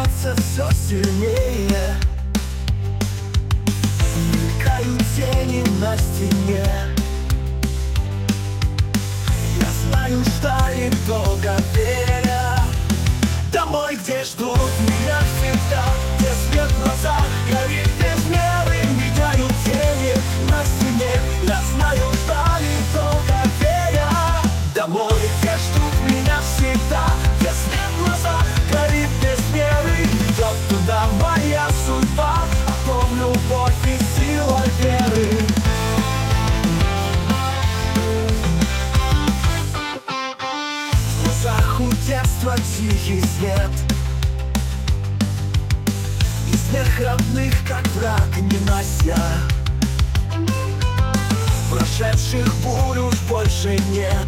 становятся все сильнее. Мелькают тени на стене. Я знаю, ждали долго, веря домой, где ждут меня всегда, где свет в глазах горит без меры. Мигают тени на стене. Я знаю, ждали долго, веря домой, где ждут меня всегда, где свет в глазах горит без меры. Идет туда моя судьба, а том любовь и сила веры. В глазах у детства тихий свет, и смех родных, как враг, не нося. Прошедших бурь уж больше нет.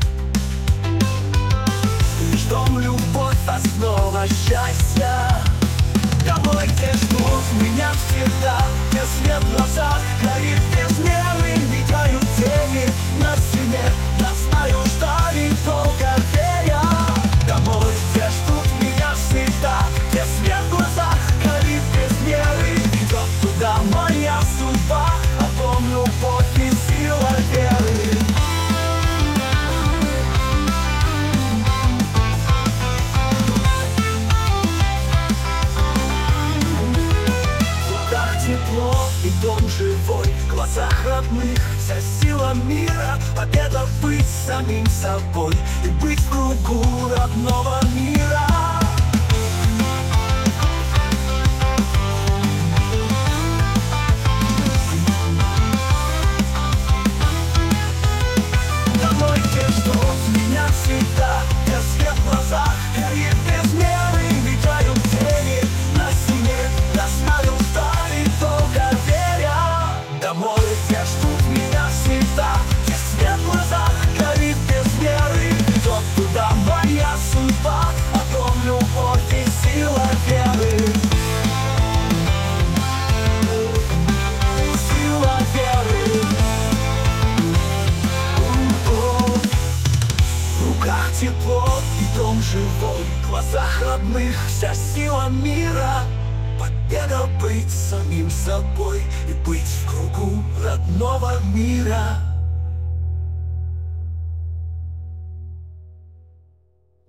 Лишь дом, любовь, основа счастья. Домой, где ждут меня всегда, где свет в глазах горит без меры. Мигают тени на стене. Я знаю, ждали долго, веря домой, где ждут меня всегда, где свет в глазах горит без меры. Идет туда моя судьба, а том любовь и сила веры. Тепло и дом живой, в глазах родных вся сила мира. Победа быть самим собой и быть в кругу родного мира. Домой, где ждут меня всегда, где свет в глазах горит без меры. Мигают тени на стене. Я знаю, ждали долго, веря домой, где ждут меня всегда, где свет в глазах горит без меры. Идет туда моя судьба, а том любовь и сила веры. Сила веры. В руках тепло и дом живой, в глазах родных вся сила мира. Победа быть самим собой и быть в кругу родного мира.